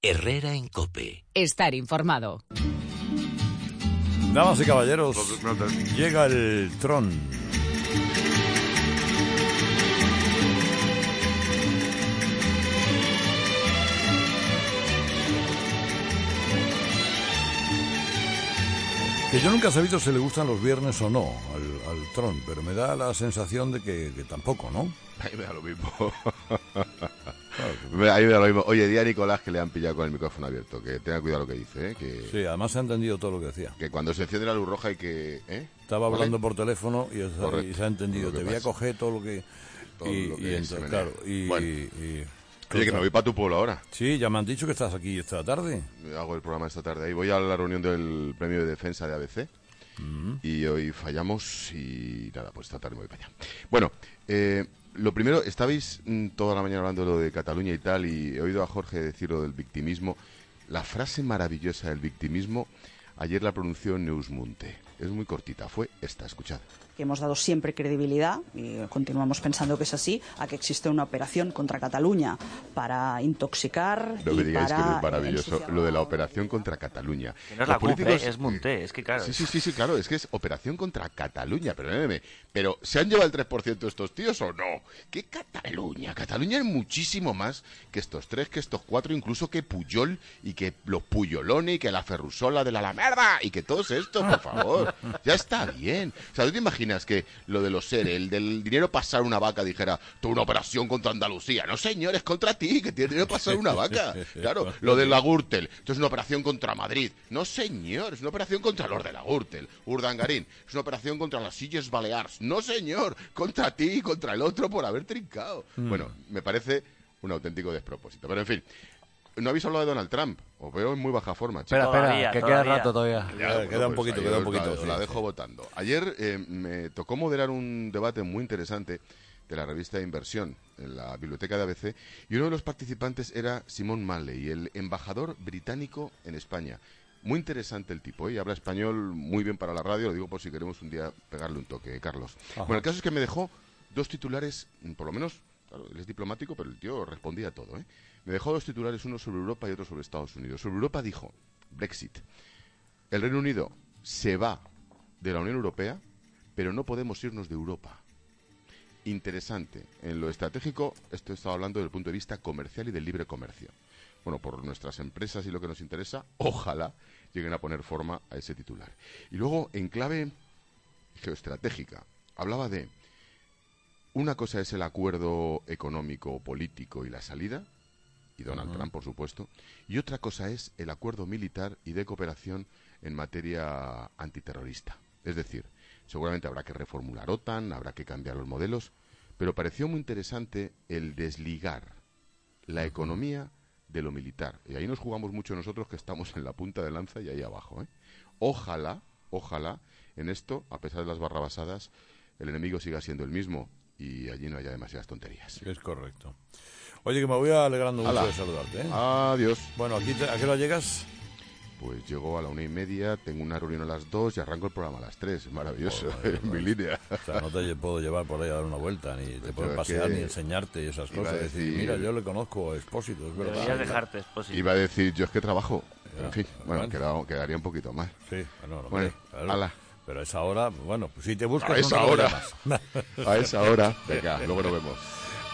Herrera en COPE. Estar informado. Damas y caballeros, llega el Tron. Que yo nunca he sabido si le gustan los viernes o no al Tron, pero me da la sensación de que tampoco, ¿no? Ahí me da lo mismo. Ahí me da lo mismo. Oye, di a Nicolás que le han pillado con el micrófono abierto, que tenga cuidado lo que dice, ¿eh? Que, sí, además se ha entendido todo lo que decía. Que cuando se enciende la luz roja hay que... Estaba ¿vale? hablando por teléfono y se ha entendido. Te voy a coger todo lo que... Entonces, claro, bueno. Oye, que me voy para tu pueblo ahora. Sí, ya me han dicho que estás aquí esta tarde. Hago el programa esta tarde. Ahí voy a la reunión del premio de defensa de ABC. Y hoy fallamos y nada, pues esta tarde me voy para allá. Bueno, lo primero, estabais toda la mañana hablando de lo de Cataluña y tal, y he oído a Jorge decir lo del victimismo. La frase maravillosa del victimismo, ayer la pronunció Neus Munte. Es muy cortita, fue esta, escuchad. Que hemos dado siempre credibilidad, y continuamos pensando que es así, a que existe una operación contra Cataluña para intoxicar. No me digáis para, que es maravilloso lo de la operación contra Cataluña. Que no es la CUP, es Munté, es que claro. Sí, claro, es que es operación contra Cataluña, perdóneme. Pero, ¿se han llevado el 3% estos tíos o no? ¿Qué Cataluña? Cataluña es muchísimo más que estos 3, que estos 4, incluso que Puyol, y que los Puyolones, y que la Ferrusola de la Alamerda, y que todos estos, por favor. Ya está bien. O sea, ¿tú te imaginas que lo de los SERE, el del dinero pasar una vaca, dijera, tú una operación contra Andalucía? No, señor, es contra ti, que tiene dinero pasar una vaca. Claro, lo de la Gürtel, esto es una operación contra Madrid. No, señor, es una operación contra los de la Gürtel. Urdangarín, es una operación contra las Illes Balears. No, señor, contra ti y contra el otro por haber trincado. Bueno, me parece un auténtico despropósito. Pero, en fin, no habéis hablado de Donald Trump. Os veo en muy baja forma, chicos. Espera, que queda rato todavía. Queda un poquito. La dejo votando. Ayer me tocó moderar un debate muy interesante de la revista de Inversión en la biblioteca de ABC, y uno de los participantes era Simon Malley, el embajador británico en España. Muy interesante el tipo, y habla español muy bien para la radio, lo digo por si queremos un día pegarle un toque, Carlos. Ajá. Bueno, el caso es que me dejó dos titulares, por lo menos, claro, él es diplomático, pero el tío respondía a todo, ¿eh? Me dejó dos titulares, uno sobre Europa y otro sobre Estados Unidos. Sobre Europa dijo, Brexit, el Reino Unido se va de la Unión Europea, pero no podemos irnos de Europa. Interesante. En lo estratégico, esto estaba hablando desde el punto de vista comercial y del libre comercio. Bueno, por nuestras empresas y lo que nos interesa, ojalá lleguen a poner forma a ese titular. Y luego, en clave geoestratégica, hablaba de una cosa es el acuerdo económico, político y la salida, y Donald Trump, por supuesto, y otra cosa es el acuerdo militar y de cooperación en materia antiterrorista. Es decir, seguramente habrá que reformular OTAN, habrá que cambiar los modelos, pero pareció muy interesante el desligar la economía de lo militar. Y ahí nos jugamos mucho nosotros, que estamos en la punta de lanza y ahí abajo, ¿eh? Ojalá, en esto, a pesar de las barrabasadas, el enemigo siga siendo el mismo y allí no haya demasiadas tonterías. Es correcto. Oye, que me voy alegrando mucho de saludarte, ¿eh? Adiós. Bueno, ¿a qué hora llegas? Pues llego a la 1:30, tengo una reunión a las 2 y arranco el programa a las 3. Maravilloso, mi línea. O sea, no te puedo llevar por ahí a dar una vuelta, ni te puedo pasear, ni enseñarte y esas cosas. Decir, mira, yo le conozco a Expósito, es verdad. Deberías dejarte Expósito. Iba a decir, yo es que trabajo. Ya, en fin, bueno, quedaría un poquito más. Sí, bueno, claro. ala. Pero a esa hora, bueno, pues si te buscas... A esa hora. A esa hora. Venga, luego nos vemos.